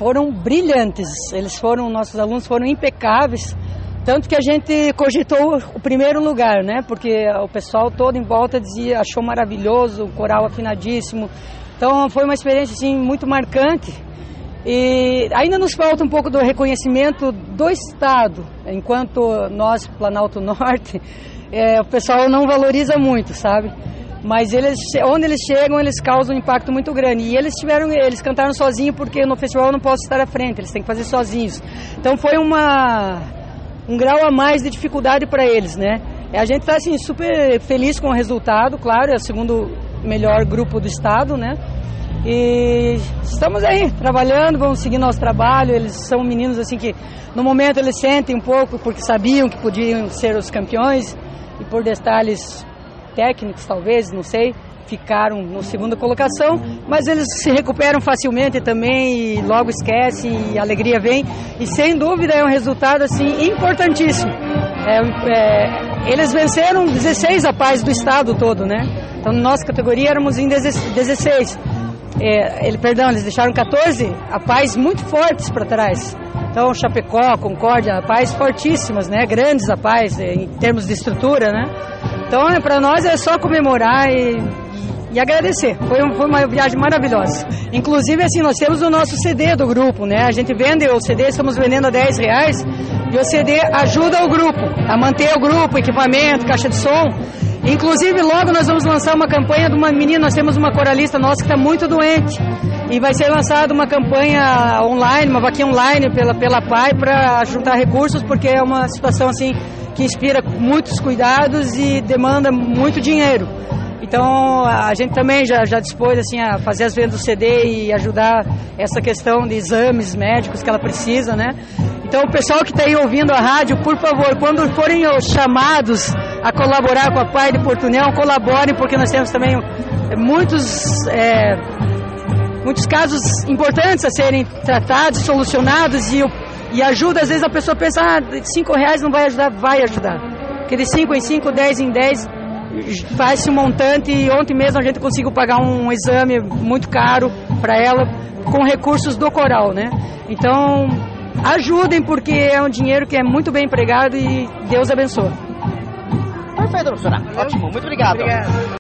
foram brilhantes, nossos alunos foram impecáveis, tanto que a gente cogitou o primeiro lugar, né? Porque o pessoal todo em volta achou maravilhoso, o coral afinadíssimo. Então foi uma experiência assim, muito marcante. E ainda nos falta um pouco do reconhecimento do Estado, enquanto nós, Planalto Norte, o pessoal não valoriza muito, sabe? Mas onde eles chegam, eles causam um impacto muito grande. E eles cantaram sozinhos porque no festival eu não posso estar à frente, eles têm que fazer sozinhos. Então foi um grau a mais de dificuldade para eles, né? A gente está assim, super feliz com o resultado, claro, é o segundo melhor grupo do estado, né? E estamos aí trabalhando, vamos seguir nosso trabalho. Eles são meninos assim que no momento eles sentem um pouco porque sabiam que podiam ser os campeões e por detalhes técnicos talvez, não sei, ficaram na segunda colocação, mas eles se recuperam facilmente também e logo esquecem e a alegria vem e sem dúvida é um resultado assim importantíssimo. Eles venceram 16 rapazes do estado todo, né? Então na nossa categoria éramos em 16. Eles deixaram 14 rapazes muito fortes para trás. Então Chapecó, Concórdia, rapazes fortíssimas, né? Grandes rapazes em termos de estrutura, né? Então para nós é só comemorar e agradecer. Foi uma viagem maravilhosa. Inclusive assim, nós temos o nosso CD do grupo, né? A gente vende o CD, estamos vendendo a R$10 e o CD ajuda o grupo a manter o grupo, equipamento, caixa de som. Inclusive logo nós vamos lançar uma campanha de uma menina, nós temos uma coralista nossa que está muito doente e vai ser lançada uma campanha online, uma vaquinha online pela PAI para juntar recursos, porque é uma situação assim que inspira muitos cuidados e demanda muito dinheiro. Então a gente também já dispôs assim, a fazer as vendas do CD e ajudar essa questão de exames médicos que ela precisa, né? Então o pessoal que está aí ouvindo a rádio, por favor, quando forem chamados a colaborar com a PAI de Porto União, colaborem, porque nós temos também muitos casos importantes a serem tratados, solucionados e ajuda. Às vezes a pessoa pensa, R$5 não vai ajudar, porque de 5 em 5, 10 em 10 faz-se um montante e ontem mesmo a gente conseguiu pagar um exame muito caro para ela com recursos do coral, né? Então ajudem, porque é um dinheiro que é muito bem empregado e Deus abençoe. Perfeito, professora. Ótimo, muito obrigado.